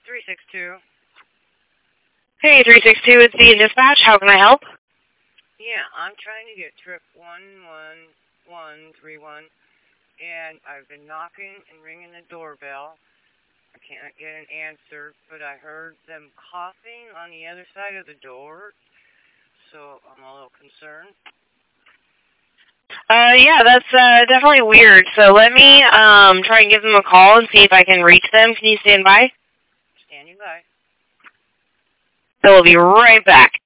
362. Hey, 362, it's the dispatch. How can I help? Yeah, I'm trying to get trip 11131, and I've been knocking and ringing the doorbell. I can't get an answer, but I heard them coughing on the other side of the door, so I'm a little concerned. Yeah, that's definitely weird. So let me try and give them a call and see if I can reach them. Can you stand by? Standing by. I will be right back.